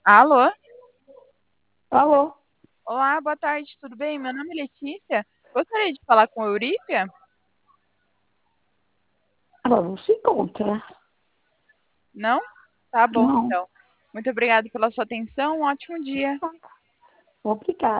Alô? Alô? Olá, boa tarde, tudo bem? Meu nome é Letícia. Gostaria de falar com a Eurípia? Ela não se encontra. Não? Tá bom, Não. então. Muito obrigada pela sua atenção. Um ótimo dia. Obrigada.